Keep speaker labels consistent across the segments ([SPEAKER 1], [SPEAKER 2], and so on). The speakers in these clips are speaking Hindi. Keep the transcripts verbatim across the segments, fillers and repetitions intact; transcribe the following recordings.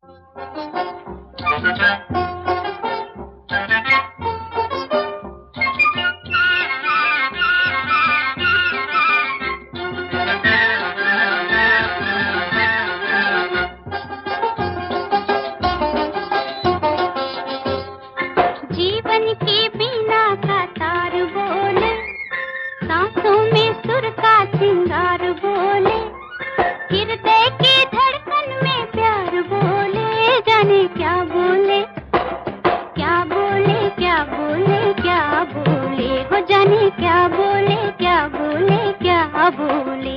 [SPEAKER 1] जीवन की बीना का तार बोले, सांसों में सुर का सिंगार बोले, हृदय की धड़कन में प्यार बोले, जाने क्या बोले, क्या बोले, क्या बोले, क्या बोले, हो जाने क्या बोले, क्या बोले, क्या बोले।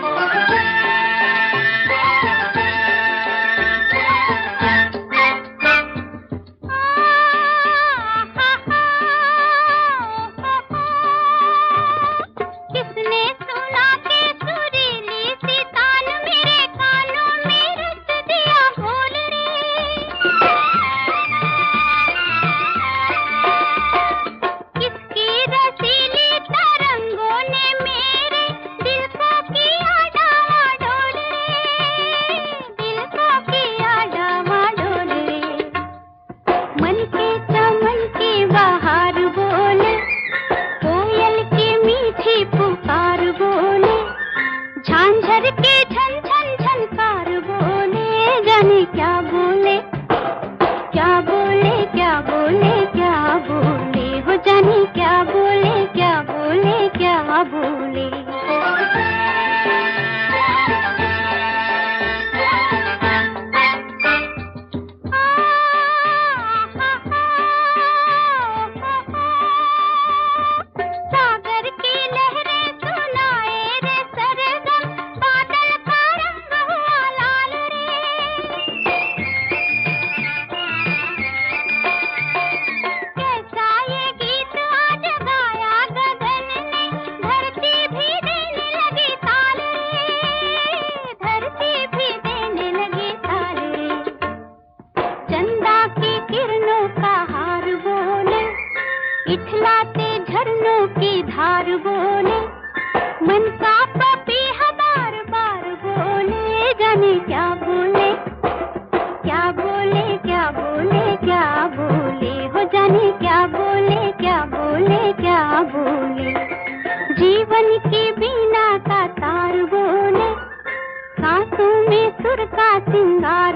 [SPEAKER 1] झांझर के झन झन झनकार बोले, जाने क्या बोले, क्या बोले, क्या बोले, क्या बोले, हो जाने क्या बोले, क्या बोले, क्या बोले। इठलाते झरनों की धार बोले, मन का पपीहा बार बार बोले, जाने क्या बोले, क्या बोले, क्या बोले, क्या बोले, हो जाने क्या बोले, क्या बोले, क्या बोले। जीवन की बीना का तार बोले, सांसों में सुर का सिंगार